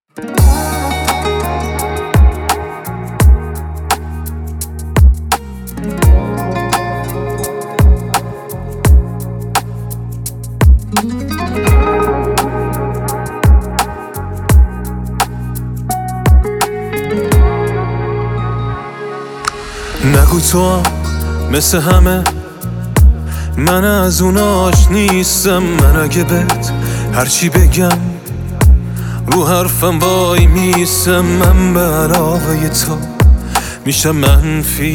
نگو تو هم مثل همه، من از اوناش نیستم. من اگه بهت هرچی بگم رو حرفم وای میستم. من به علاوه تو میشم منفی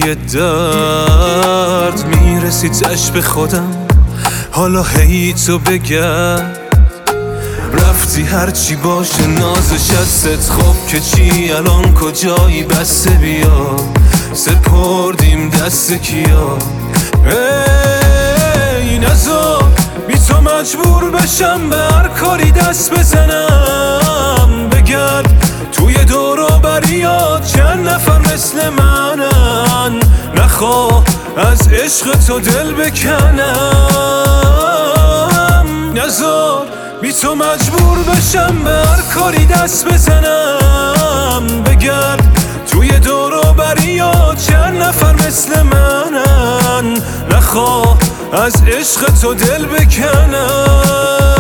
درد، میرسی تش به خودم حالا هی تو بگرد. رفتی هرچی باشه نازش ازت، خب که چی الان کجایی؟ بسته بیا سپردیم دست کیا. ای نزار بی تو مجبور بشم به هر کاری دست بزنم. بگرد توی دور و بریات چند نفر مثل منن، نخواه از عشق تو دل بکنم. نزار بی تو مجبور بشم به هر کاری دست بزنم. بگرد توی دور و بریات چند نفر مثل منن، نخواه از عشق تو دل بکنم.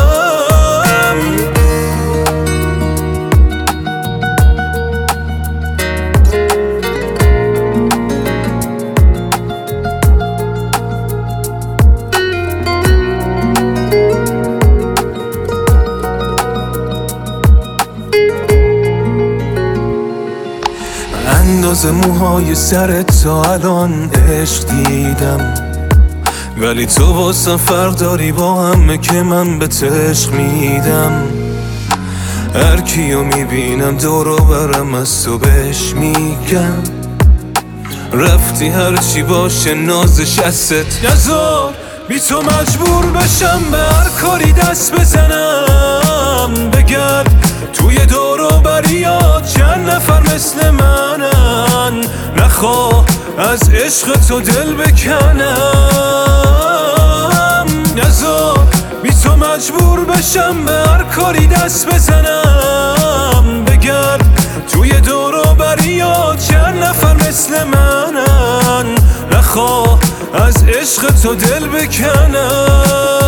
اندازه موهای سرت تا الان عشق دیدم، ولی تو واسه فرق داری با همه که من به عشق میدم. هر کیو میبینم دور و برم از تو بهش میگم. رفتی هرچی باشه نازش ازت، نزار بی تو مجبور بشم به هر کاری دست بزنم. بگرد توی دور و بریات چند نفر مثل منن، نخواه از عشق تو دل بکنم. نزار بی تو مجبور بشم به هر کاری دست بزنم. بگرد توی دور و بریات چند نفر مثل منن، نخواه از عشق تو دل بکنم.